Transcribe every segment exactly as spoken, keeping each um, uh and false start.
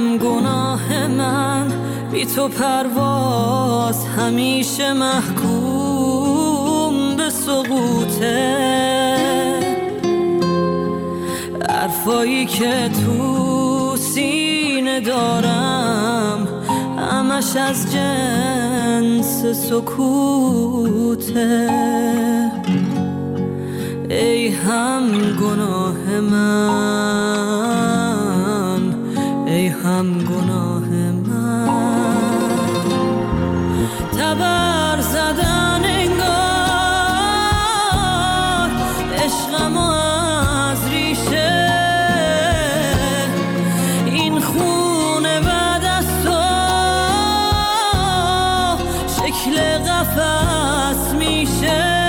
گناه من بی تو پرواز همیشه محکوم به سقوطه. حرفایی که تو سینه دارم همش از جنس سکوته. ای هم گناه من، ای هم گناه من، تبر زدن انگار عشقم از ریشه. این خونه بعد از تو شکل قفس میشه،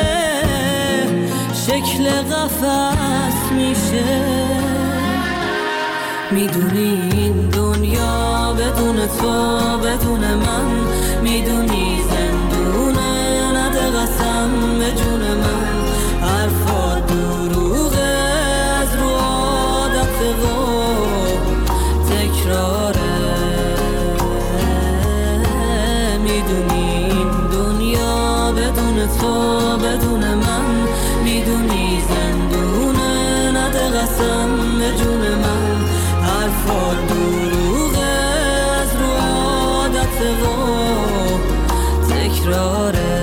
شکل قفس میشه. میدونی این دنیا بدون تو بدون من، میدونی زندونه نده قسم به جون من. حرفا دروغه از رو عادت و تکراره. میدونی این دنیا بدون تو بدون من، میدونی زندونه نده قسم به جون من. حرفا دروغه از رو عادت و تکراره.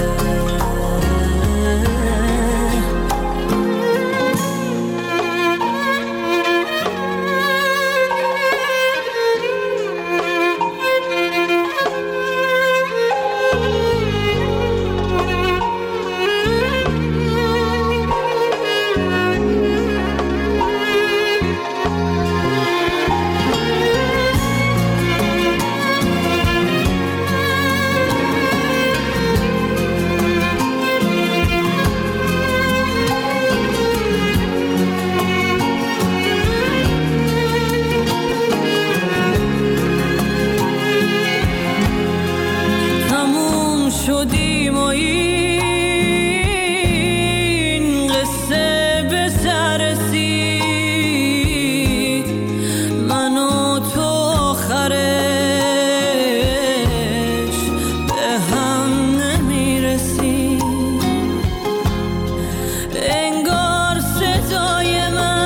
شدیم و این قصه به سر رسید، من و تو آخرش به هم نمیرسیم. انگار صدای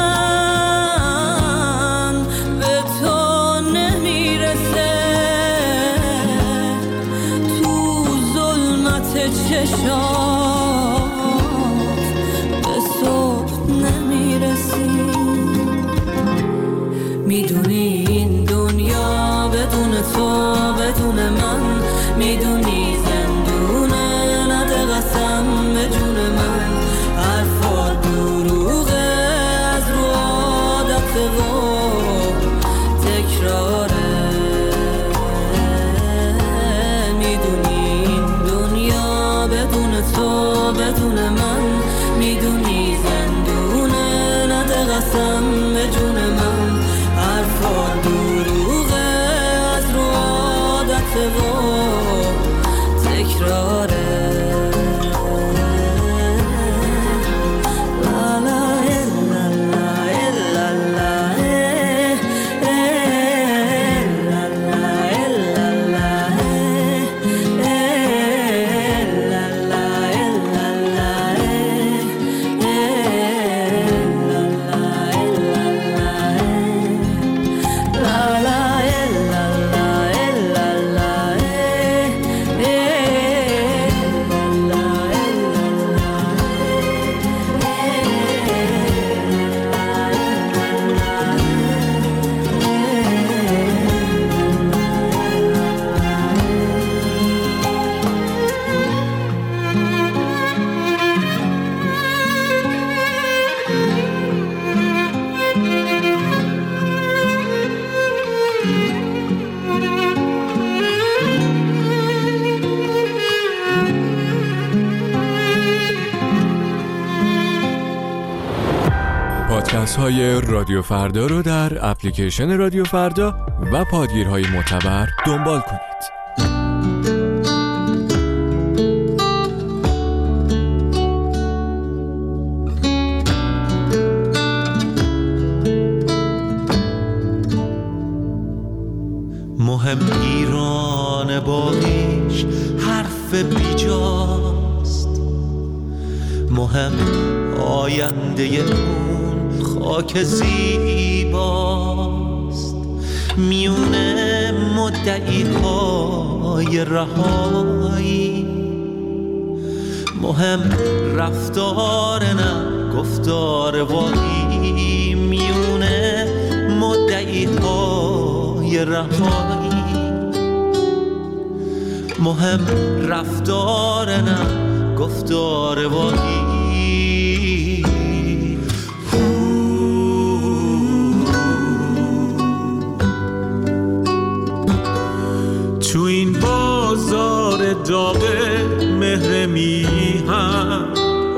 من به تو نمیرسه، چشات به صبح نمیرسی. میدونی این دنیا بدون تو بدون من، میدونی زندونه نده قسم به جون من. حرفا دروغه از رو عادت و تکراره. تو بدون من، میدونی زندونه نده قسم به جون من. حرفا دروغه از رو عادت و تکراره. پادکست های رادیو فردا رو در اپلیکیشن رادیو فردا و پادگیرهای معتبر دنبال کنید. مهم ایران باقیش حرف بیجاست، مهم آینده اون خاک زیباست. میونه مدعی های رهایی، مهم رفتار نه گفتار واقعی. میونه مدعی های رهایی، مهم رفتار نه گفتار واقعی. تو این بازار داغ مهر میهم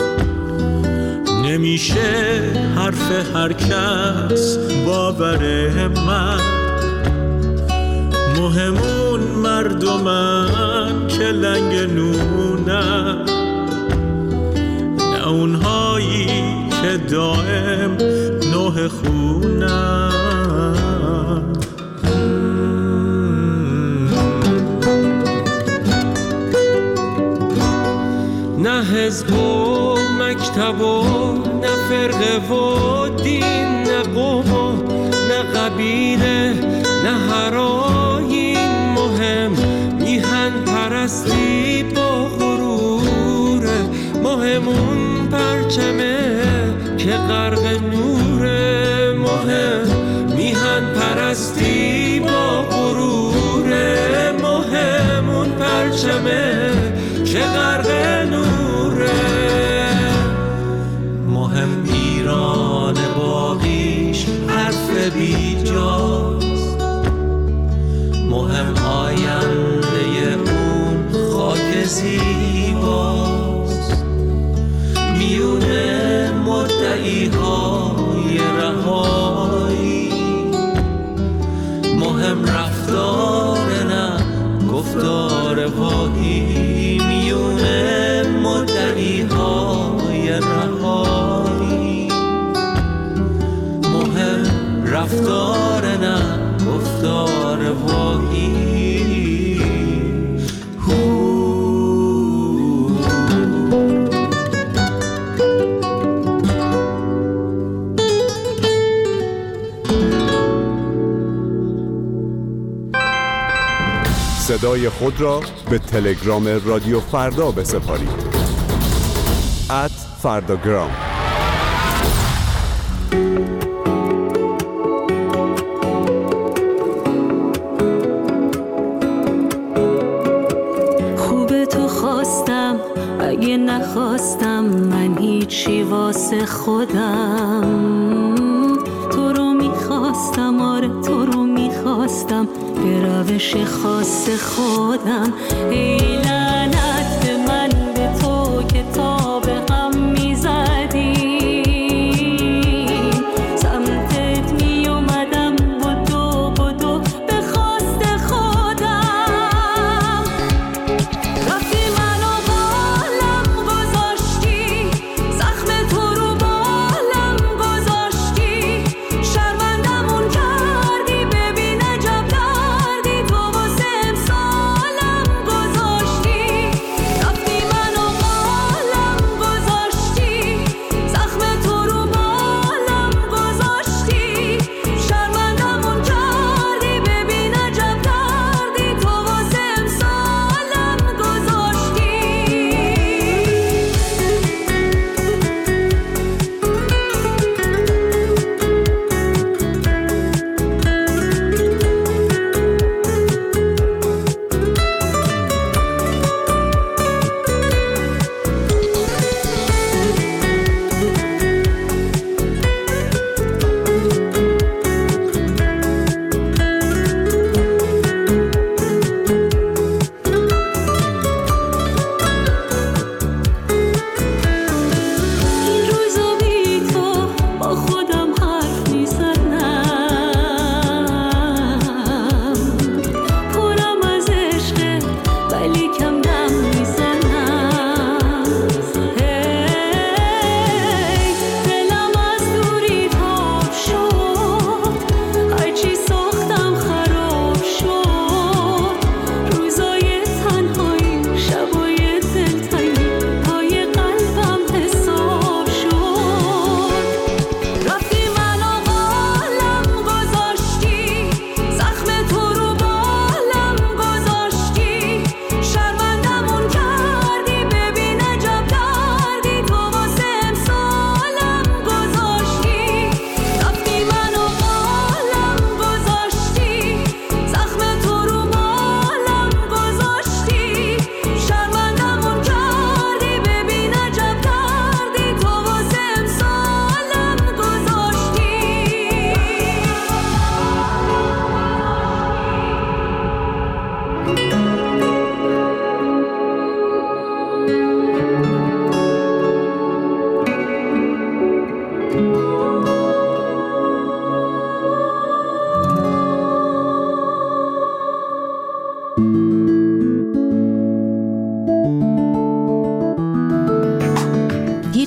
نمیشه حرف هر کس باور من. مهمون مردمن که لنگ نونن، نه اونهایی که دائم نوح خونن. نه حزب و مکتب و نه فرقه و دین، نه قوم و نه قبیله نه هر آیین. مهم میهن پرستی با غروره، مهمون پرچمه که غرق نوره. مهم میهن پرستی با غروره، مهمون پرچمه که غرق نوره. مهم ایران باقیش حرف بیجاست، مهم آینده اون خاک زیباست. میونه مدعی های رهایی، مهم رفتار نه گفتار واقعی. میونه مدعی های رهایی، مهم رفتار نه گفتار واقعی. صدای خود را به تلگرام رادیو فردا بسپارید. ات فرداگرام. خوبه تو خواستم، اگه نخواستم من هیچی واسه خودم. تو رو میخواستم، آره تو رو میخواستم به روش خاص خودم. ای لعنت به من، به تو که تا به هم میزدیم. سمتت میومدم بدو بدو به خواست خودم. رفتی منو بالم گذاشتی، زخم تو رو بالم گذاشتی. شرمندمون کردی، ببین عجب دردی تو واسه امسالم گذاشتی.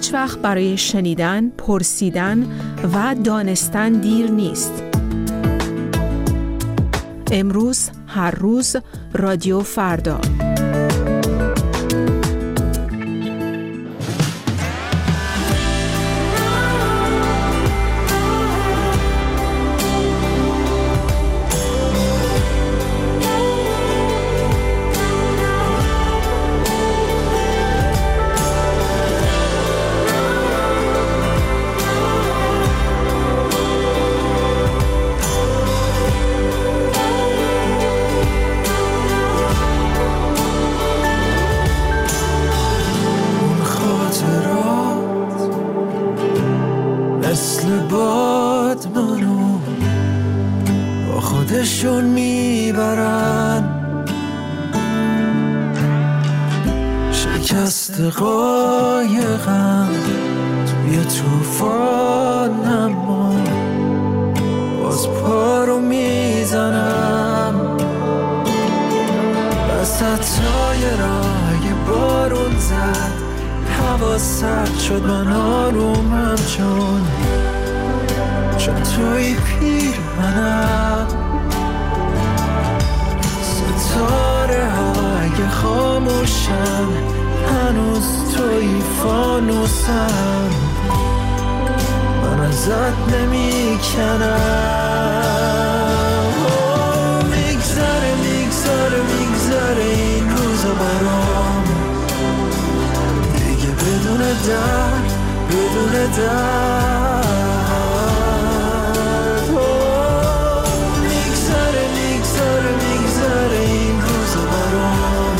هیچ وقت برای شنیدن، پرسیدن و دانستن دیر نیست. امروز، هر روز، رادیو فردا. خودشون میبرن، شکست قایقم توی توفان، اما باز پا رو میزنم وسط تایرای بارون زد، هوا سرد شد من آرومم چون چون توی پیر منم. ستاره های خاموشن، هنوز توی فانوسم، من ازت نمی کنم. میگذره میگذره میگذره این روزا برام، دیگه بدون درد بدون درد. میگذره میگذره میگذره این روزا برام،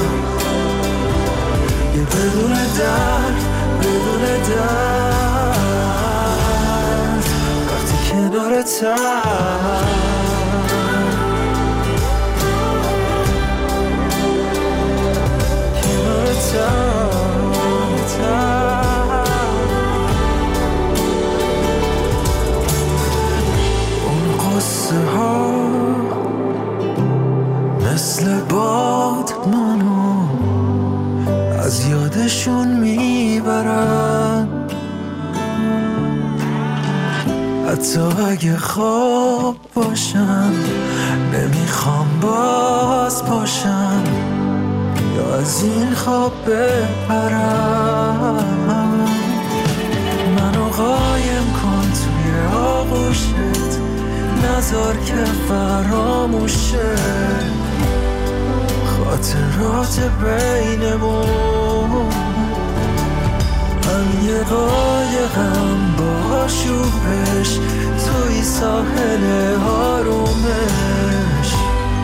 دیگه بدون درد بدون درد. وقتی کنارتم مثل باد منو از یادشون میبرن، حتی اگه خواب باشم نمیخوام باز باشم یا از این خواب بپرم. منو قایم کن توی آغوشت، نذار که فراموشه خاطرات بینمون. من یه قایقم با شوبش توی ساحل آرومش،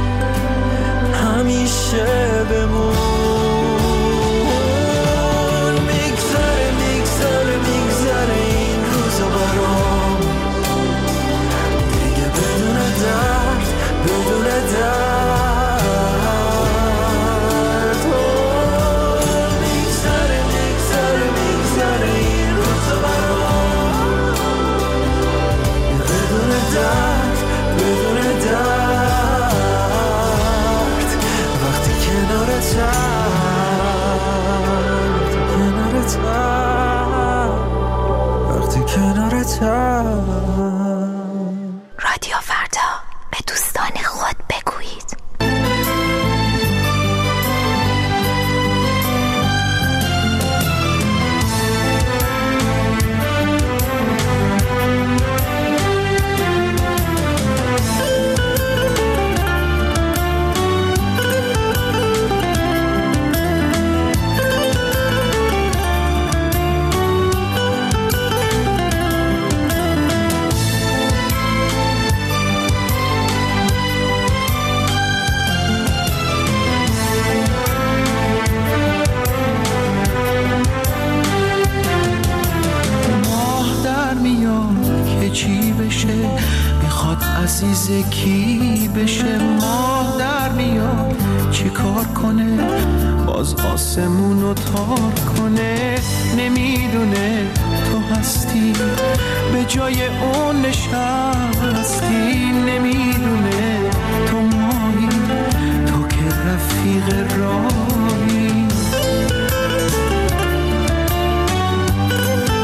همیشه بمون. میگذره میگذره میگذره این روزا برام، دیگه بدون درد بدون درد. میگذره میگذره میگذره این روزا برام، بدون درد بدون درد. وقتی کنارتم وقتی کنارتم. رادیو فردا، به دوستان خود بگویید. چی بشه میخواد عزیز کی بشه، ماه در میاد چی کار کنه باز آسمونو تار کنه. نمیدونه تو هستی به جای اون نشستی، نمیدونه تو مایی تو که رفیق راهی.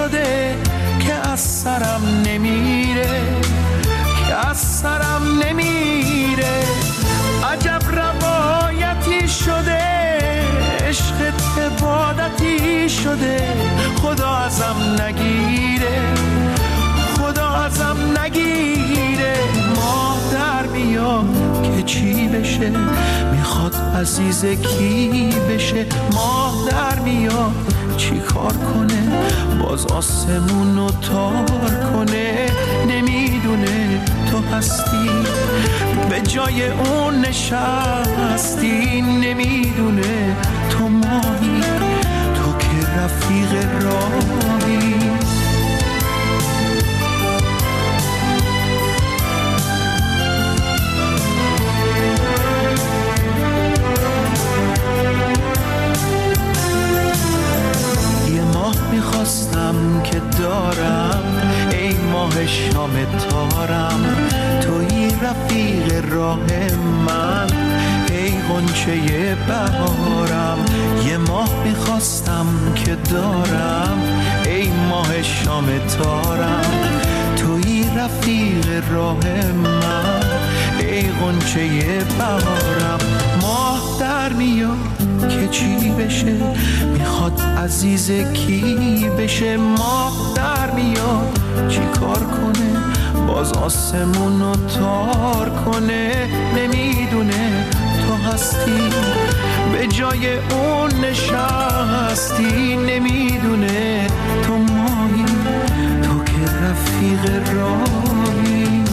شده که از سرم نمیره، که از سرم نمیره. عجب روایتی شده، عشق عبادتی شده، خدا ازم نگیره، خدا ازم نگیره. ماه در میاد که چی بشه، میخواد عزیز کی بشه. ماه در میاد چی کار کنه، باز آسمونو تار کنه. نمیدونه تو هستی، به جای اون نشستی. نمیدونه تو ماهی، تو که رفیق راهی. میخواستم که دارم، ای ماه شام تارم، توی رفیق راه من، ای غنچه بهارم. یه ماه میخواستم که دارم، ای ماه شام تارم، توی رفیق راه من، ای غنچه بهارم. ماه در میاد که چی بشه، میخواد عزیز کی بشه. ماه در میاد چی کار کنه، باز آسمونو تار کنه. نمیدونه تو هستی، به جای اون نشستی. نمیدونه تو ماهی، تو که رفیق راهی.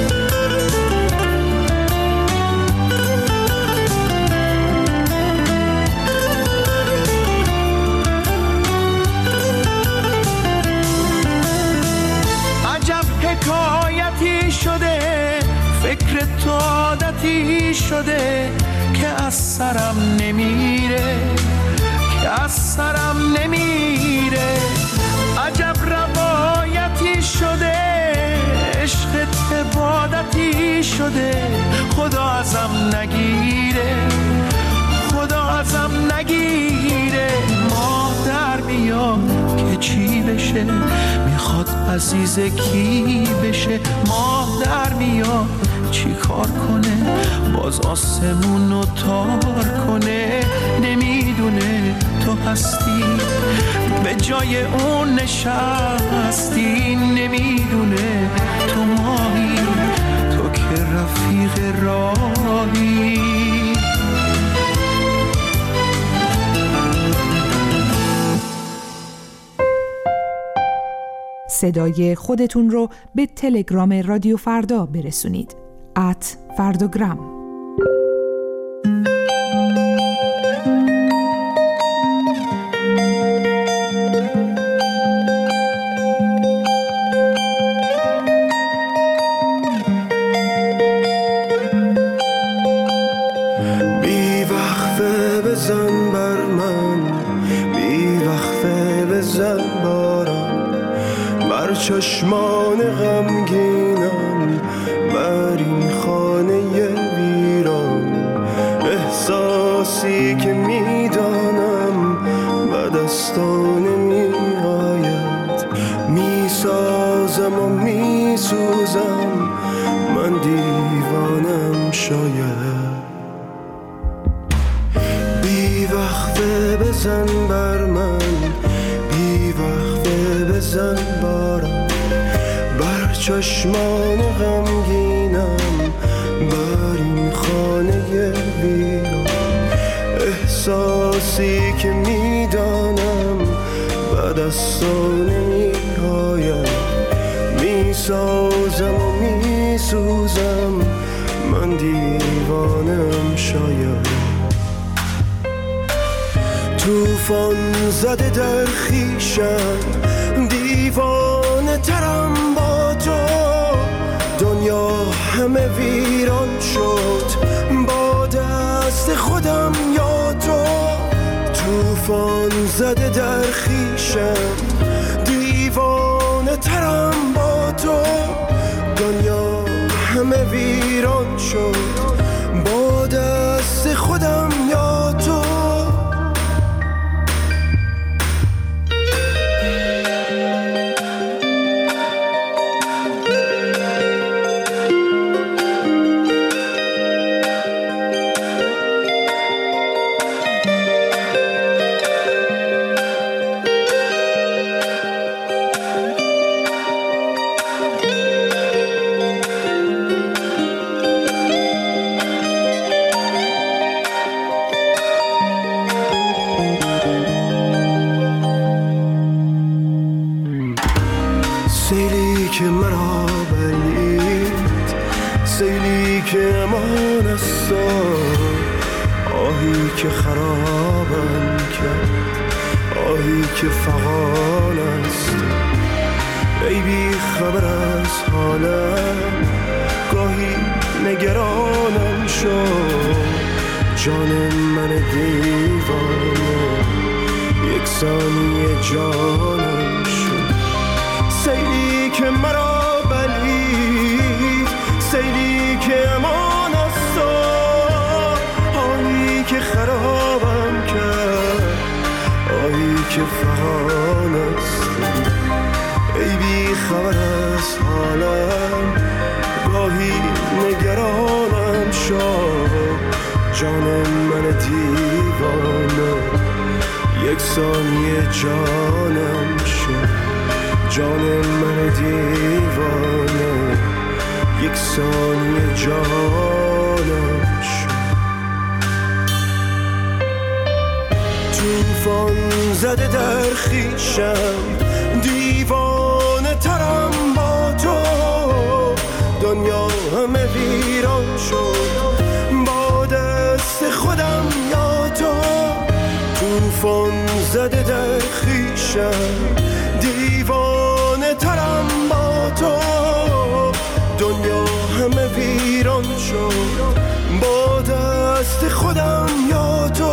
حکایتی شده، فکر تو عادتی شده، که از سرم نمیره، که از سرم نمیره. عجب روایتی شده، عشق عبادتی شده، خدا ازم نگیره، خدا ازم نگیره. ماه در میاد که چی بشه، میخواد عزیز کی بشه. ماه در میاد چی کار کنه، باز آسمونو تار کنه. نمیدونه تو هستی، به جای اون نشستی. نمیدونه تو ماهی، تو که رفیق راهی. صدای خودتون رو به تلگرام رادیو فردا برسونید. ات فرداگرام. بی وقفه بزن بر من، بی وقفه بزن بارم، بر چشمان غمگینم، بر این خانه ویران. احساسی که میدانم به دستان میآید، میسازم و میسوزم، من دیوانم شاید. بی وقفه بزن بر من، بی وقفه بزن بارم، بر چشمان غمگینم، بر این خانه ویران. احساسی که میدانم به دستان نمیآید، میسازم و میسوزم، من دیوانم شاید. توفان زده در خویشم، دیوانه ترم با تو. دنیا همه ویران شد، با دست خودم یا تو. توفان زده در خویشم، دیوانه ترم با تو. دنیا همه ویران شد، با دست خودم یا تو. سیلی که مرا بلید، سیلی که امان است، آهی که خرابم کرد، آهی که فغان است. ای بی خبر از حالم، گاهی نگرانم شد، جان من دیوانه یک ثانیه جانم شد. سیلی که مرا بلید، سیلی که امان است، آهی که خرابم کرد، آهی که فغان است. ای بی خبر از حالم، گاهی نگرانم شد، جان من دیوانه یک ثانیه جانم شد، جان من دیوانه یک ثانیه جانم شد. طوفان زده در خویشم، دیوانه ترم با تو، دنیا همه ویران شد با دست خودم یا تو. طوفان زده در خویشم، دیوانه ترم با تو، دنیا همه ویران شد با دست خودم یا تو.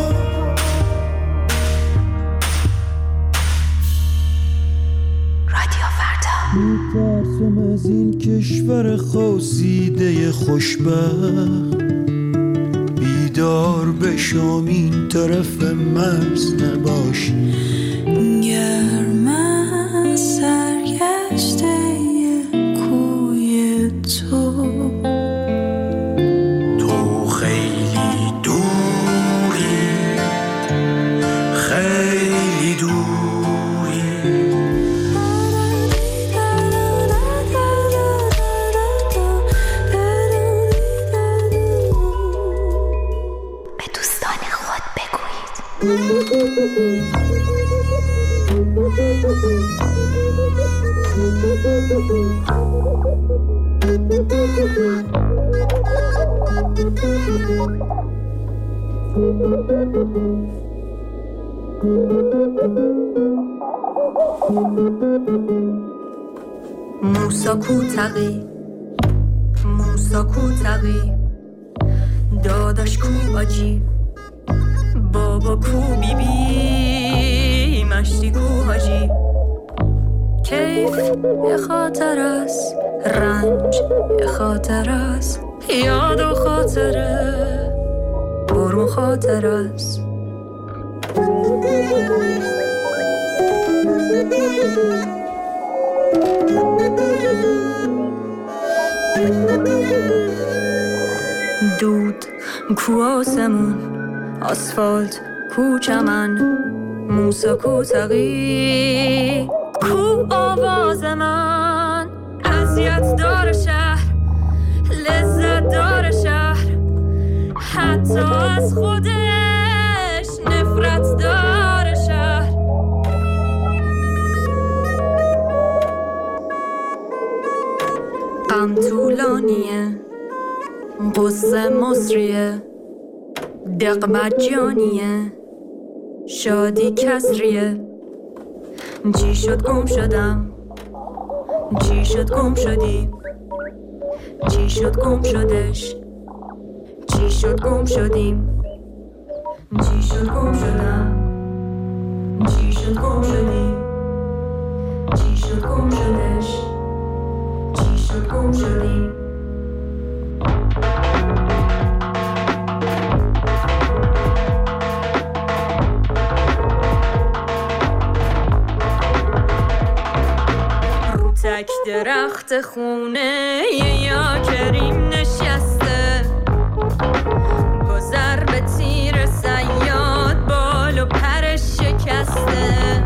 میترسم از این کشور خواسیده خوشبخت، بیدار بشم این طرف مرز نباشی. گرم سرگشته کوی تو، تو خیلی دوری، خیلی دوری. به دوستان خود بگویید. موسا کوتقی، موسا کوتقی، داداش کو آجی، بابا کو بی بی، مشتی کو حاجی. کیف یه خاطر است، رنج یه خاطر است، یاد و خاطره برمو خاطر است. دود کو آسمون، آسفالت کو چمن، موسا کو تقی، کو آواز من. اذیت دار شهر، لذت دار شهر، حتی از خودش نفرت دار شهر. غم طولانیه، قصه مصریه، دق مجانیه، شادی کسریه. چی شد گم شدم، چی شد گم شدی، چی شد گم شدش، چی شد گم شدیم، چی شد گم شدم، چی شد گم شدی، چی شد گم شدش، چی شد گم شدیم. تک درخت خونه یا کریم نشسته، با ضرب تیر صیاد بال و پرش شکسته.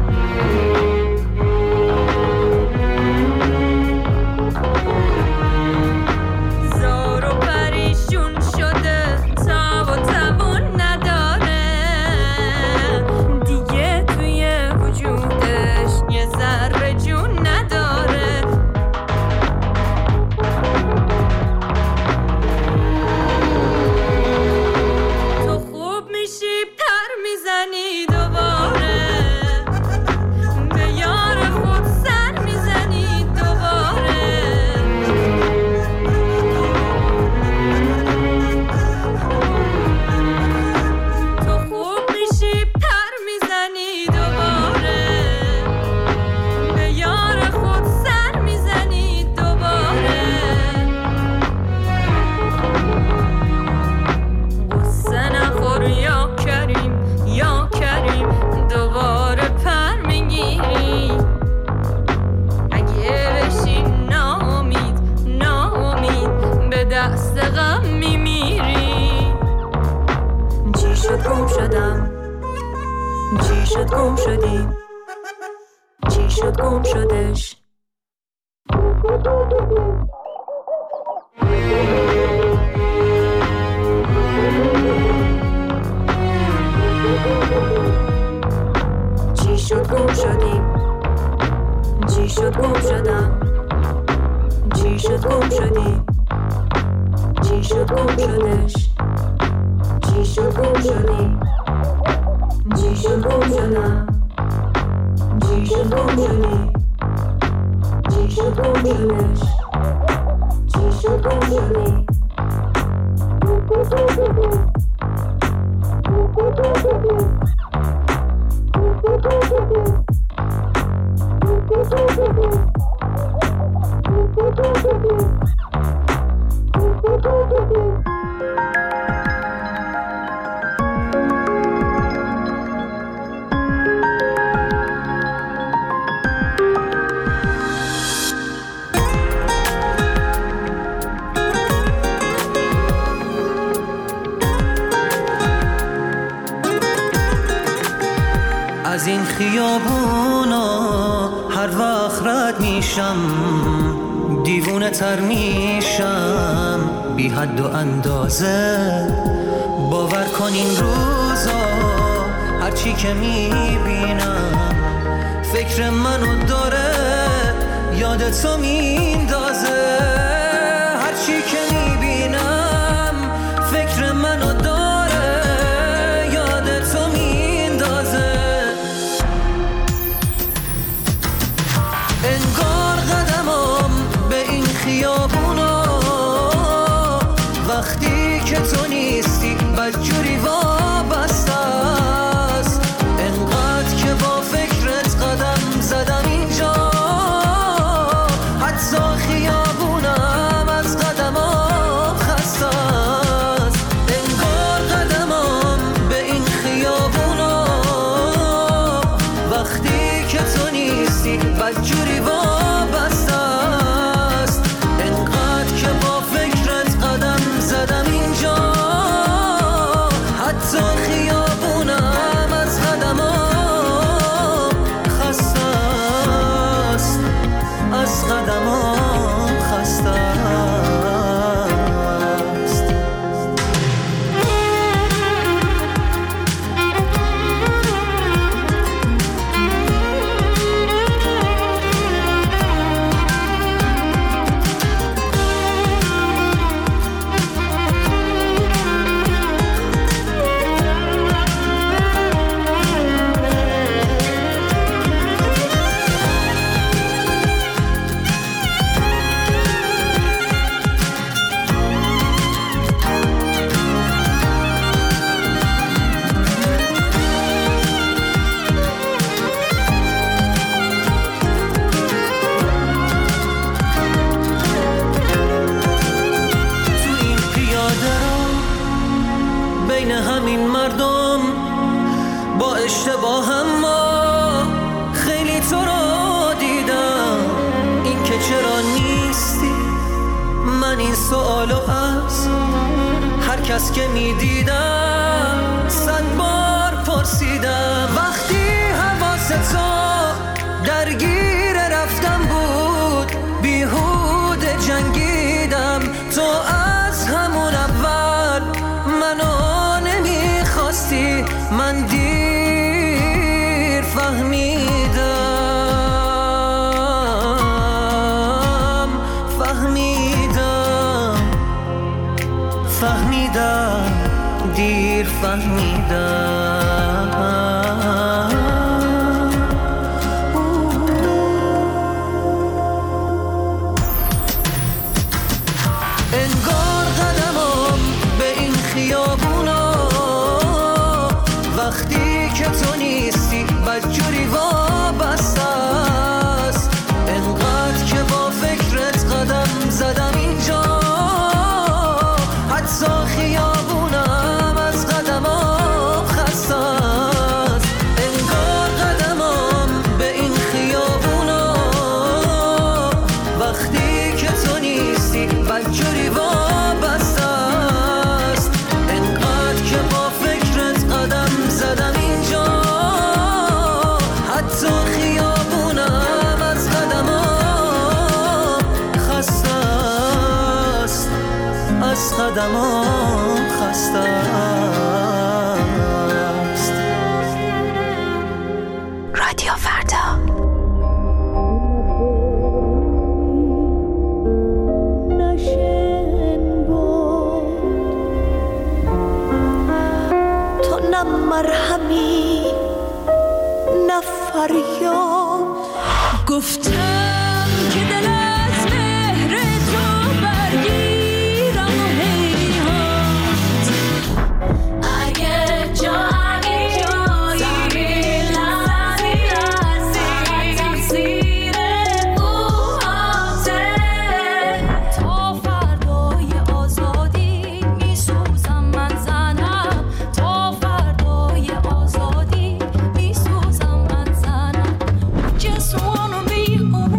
زار و پریشون شده، تاب و توان نداره دیگه، توی وجودش یه ذره جون نداره. شد گم شدیم، چی شد گم شدش. چی شد گم شدیم، چی شد گم شدم، چی شد گم شدیم، چی شد گم شدش، چی شد گم شدیم، چی شد گم شدم، چی شد گم شدیم، چی شد گم شدش، چی شد گم شدیم. از این خیابونا هر وقت رد میشم دیوونه تر میشم بی حد و اندازه. باور کن این روزا هرچی که میبینم فکر منو داره یادتو میندازه. هرچی که میبینم فکر منو داره یادتو میندازه. انگار قدمم به این خیابونا وقتی که تو نیستی بدجوری وابسته است. انقدر که با فکرت قدم زدم اینجا حتی خیابونم از قدمم خسته است. انگار قدمم به این خیابونا وقتی که تو نیستی بدجوری وابسته است. انقدر که با فکرت قدم زدم اینجا حتی خیابونم از قدمم خسته است. از قدمم خسته است. بین همین مردم با اشتباهم ما خیلی تو رو دیدم. این که چرا نیستی من این سوالو از هر کس که میدیدم صد بار پرسیدم. وقتی حواس تو درگیر رفتم بود بیهوده جنگیدم. تو از همون اول منو نمیخواستی. من دیر فهمیدم فهمیدم فهمیدم دیر فهمیدم. انگار قدمم به این خیابونا وقتی که تو نیستی بدجوری وابسته است. انقدر که با فکرت قدم زدم اینجا حتی خیابونم از قدمم خسته اما خسته است. رادیو فردا. تو نه مرهمی نه فریاد، گفتم که دل از مهر تو برگیرم و هیهات اگه جایی جایی لحظی هستی تقصیر موهاته. تا فردای آزادی میسوزم من زنم، تا فردای آزادی میسوزم من زنم. Just wanna be home.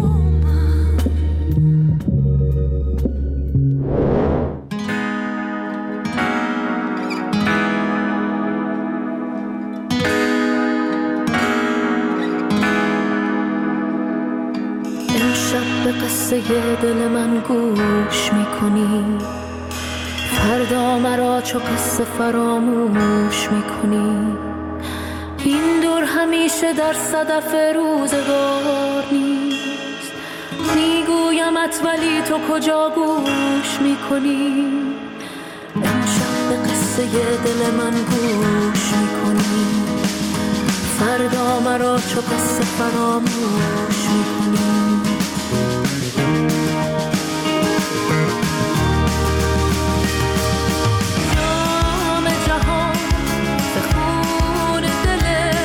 امشب به قصه دل من گوش میکنی، فردا مرا چو قصه فراموش میکنی. این دور همیشه در صدف روزگار نیست، میگویمت ولی تو کجا گوش میکنی. امشب به قصه دل من گوش میکنی، فردا مرا چو قصه فراموش میکنی. جام جهان به خون دل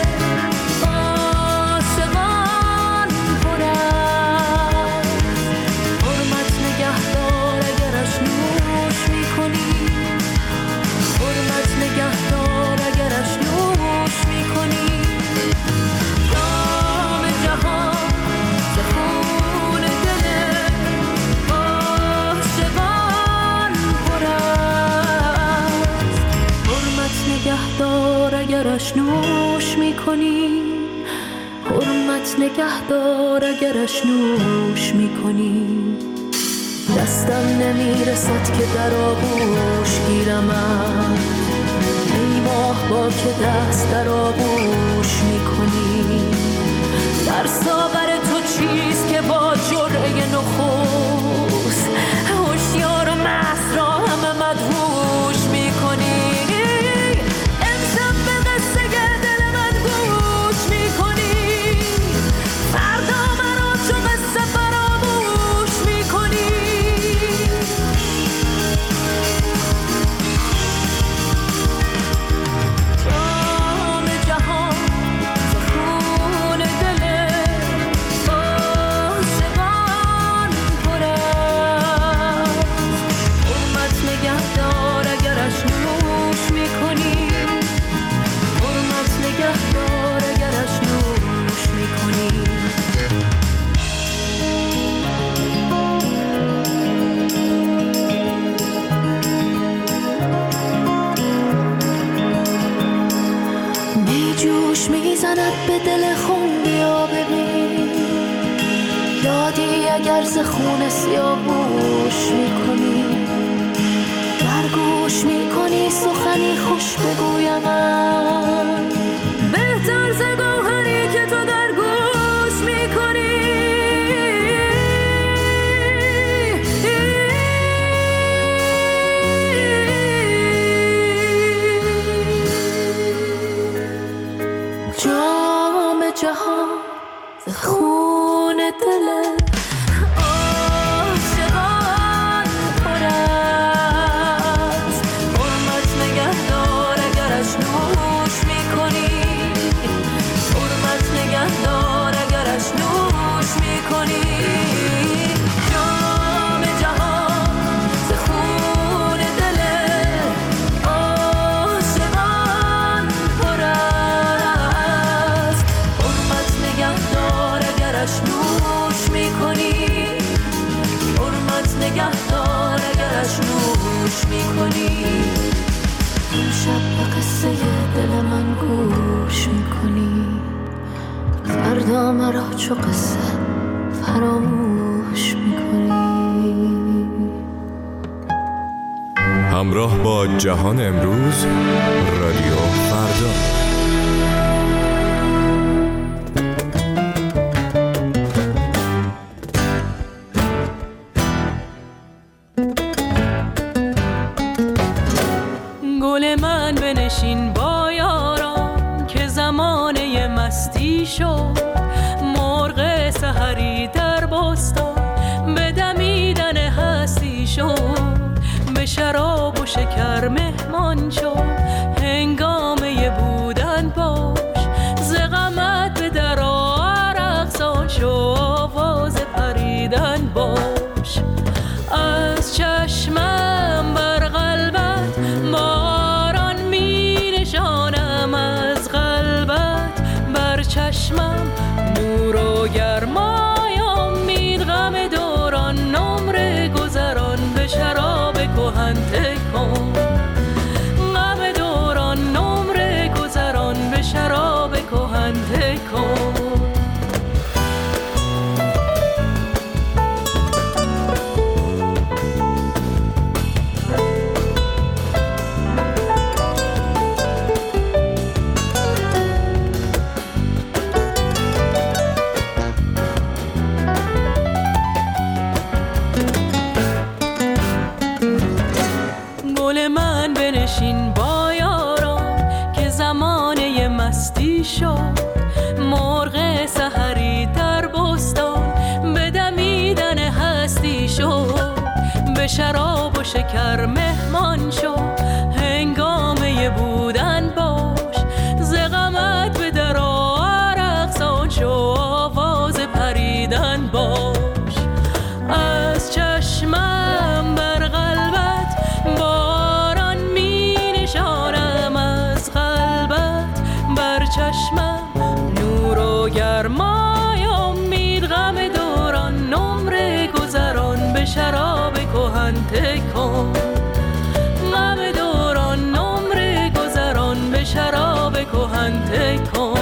عاشقان پر است. حرمت نگهدار اگرش نوش میکنی، حرمت نگهدار اگرش نوش میکنی. جام جهان به خون دل عاشقان پر است. حرمت نگهدار اگرش نوش میکنی، حرمت نگهدار اگرش نوش میکنی. دستم نمیرسد که در آغوش گیرمت، ای ماه با که دست در آغوش میکنی. در ساغر تو چیست که با جرعه نخست هوشیار و مست را همه مدهوش میکنی. امشب به قصه دل من گوش میکنی، فردا مرا چو قصه فراموش میکنی. جام جهان ز خون دل عاشقان پر است. حرمت نگهدار اگرش نوش میکنی، حرمت نگهدار اگرش نوش میکنی. می جوش میزند به دل خون، بیا ببین یادی اگر ز خون سیاوش میکنی. در گوش میکنی سخنی خوش بگویم من، بهتر ز گوهری که تو در گوش میکنی. جام جهان ز خون دل عاشقان پر است. حرمت نگهدار اگرش نوش میکنی، حرمت نگهدار اگرش نوش میکنی. جام جهان ز خون دل عاشقان پر است. حرمت نگهدار اگرش نوش میکنی، حرمت نگهدار اگرش نوش میکنی. امشب به قصه دل من گوش میکنی، فردا مرا چو قصه فراموش میکنی. همراه با جهان امروز، رادیو فردا. گل من بنشین با یاران که زمانه مستی شد، مرغ سحری در بستان به دمیدن هستی شد، به شراب و شکر مهمان شد، هنگامه بودن باش، ز غمت به در رقصان شو، آواز پریدن باش. از چشمم بر قلبت باران می نشانم، از قلبت بر چشمم نور و گرمای امید، غم دوران نمره گذران به شراب کهن تکن، غم دوران نمره گذران به شراب کهن تکن. شد مرغ سحری در بستان به دمیدن هستی شد، به شراب و شکر مهمان شد، هنگامه بودن باش، ز غمت به در رقصان شو، آواز پریدن باش. از چشمم بر قلبت باران می نشانم، از قلبت بر چشمم نور و گرمای امید، غم دوران نمره گذران به شراب کهن تکن، غم دوران نمره گذران به شراب کهن تکن.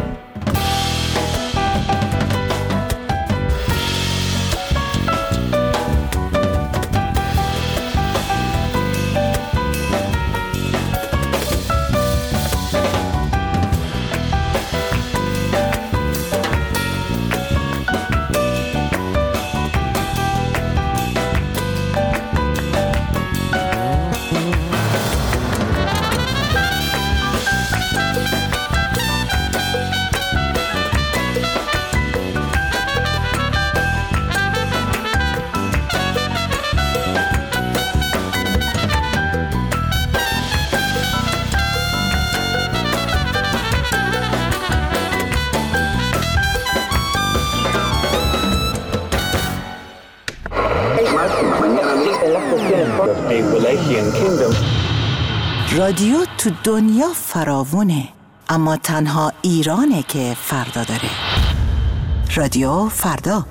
رادیو تو دنیا فراوونه، اما تنها ایرانه که فردا داره. رادیو فردا.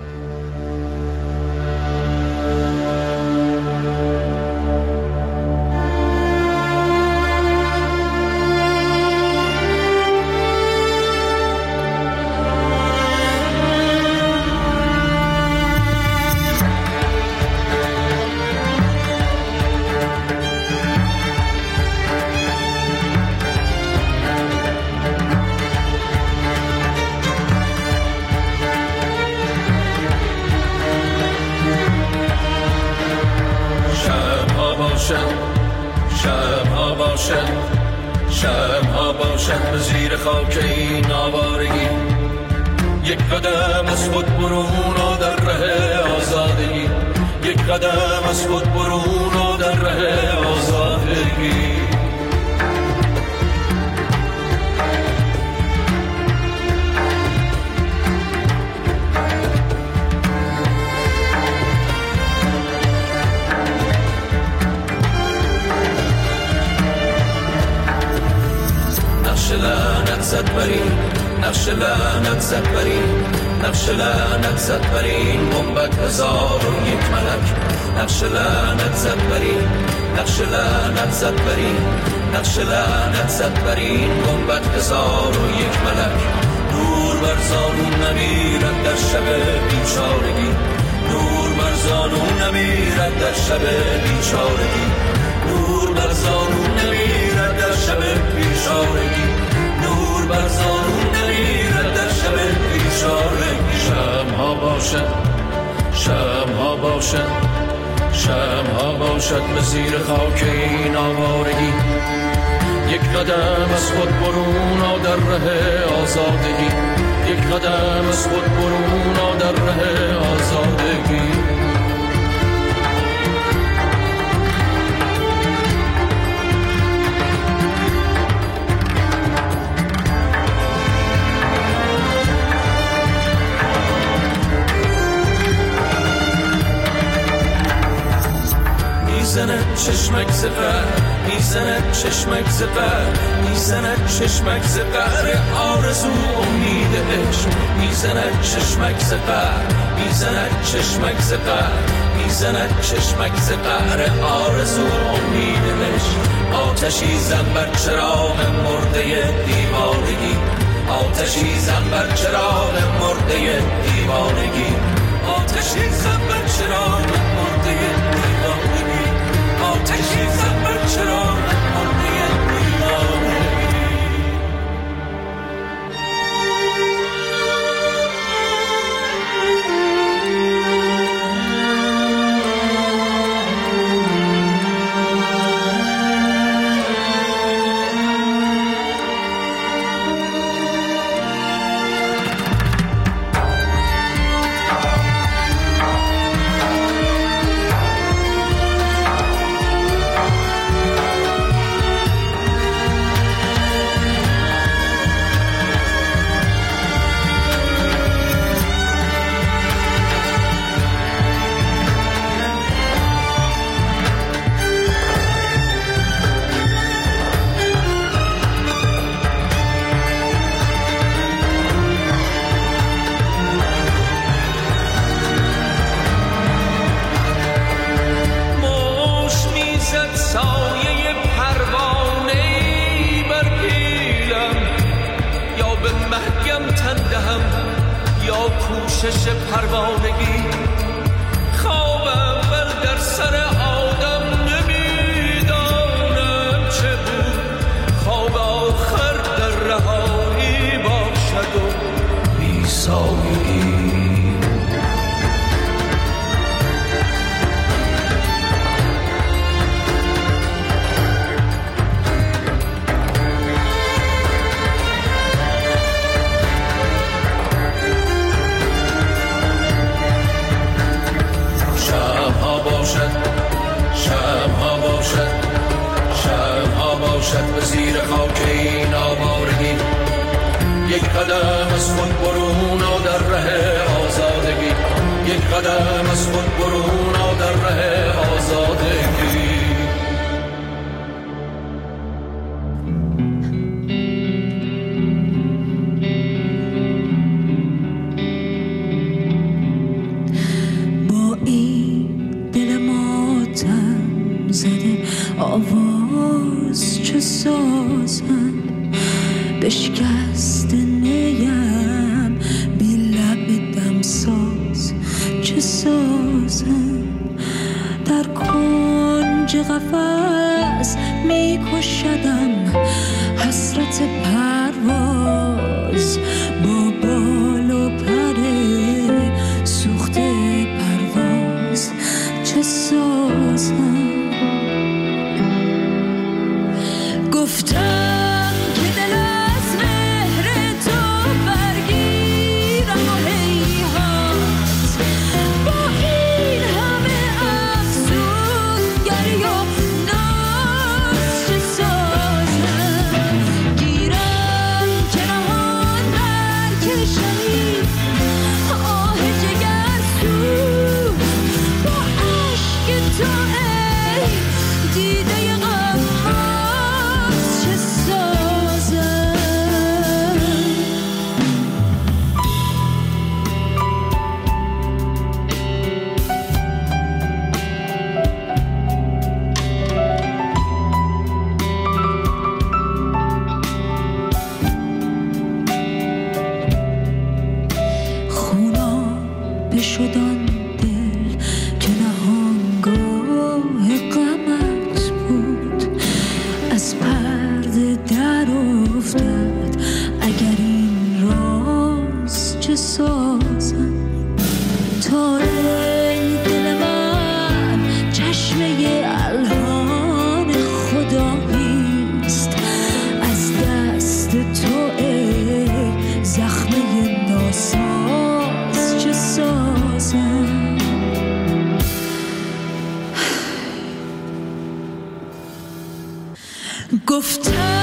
شبها باشد شبها باشد به زیر خاک این آوارگی، یک قدم از خود برون و در ره آزادگی، یک قدم از خود برون و در ره آزادگی. نقش لعنت زد بر این، نقش لعنت زد بر این، نقش لعنت زد بر این گنبد هزار و یک ملک. نقش لعنت زد بر این، نقش لعنت زد بر این، نقش لعنت زد بر این گنبد هزار و یک ملک. دور بر زانون نمیرد در شب بیچارگی، دور بر زانون نمیرد در شب بیچارگی، شب بیچارگی، نور بر زانو نمیرد در شب بیچارگی. شمع‌ها باشد، شمع‌ها باشد، شمع‌ها باشد به زیر خاک این آوارگی. یک قدم از خود برون آ در ره آزادگی، یک قدم از خود برون آ در ره آزادگی. میزند چشمک زفر، میزند چشمک زفر، میزند چشمک زفر آرزو امید عشق. میزند چشمک زفر، میزند چشمک زفر، میزند چشمک زفر آرزو امید عشق. آتشی زن بر چراغ مرده دیوانگی، آتشی زن بر چراغ مرده دیوانگی، آتشی زن بر چراغ مرده دیوانگی، آتشی زن بر چراغ مرده دیوانگی. کوشش پروانگی، خوابم بر در سر آدم نمیدانم چه بود. خواب آخر در رهایی باشد و بی‌سایگی. به زیر خاک این آوارگی، یک قدم از خود برون آ در ره آزادگی، یک قدم از خود برون آ در ره آزادگی. با این دل ماتم زده آواز چه سازم، بشکست نیم بی لب دمساز چه سازم. در کنج قفس می کشدم حسرت پرواز، با بال و پر سوخته پرواز چه سازم. گفتم که دل از مهر تو برگیرم و هیهات، با این همه افسونگری و ناز چه سازم. گیرم که نهان برکشمی آه جگرسوز، با عشق تو ای دیده شدان دل که نهانگاه غمت بود، از پرده ستاره دل من چشمه الهام خداییست، از دست تو ای زخمه ناساز چه سازم. گفتم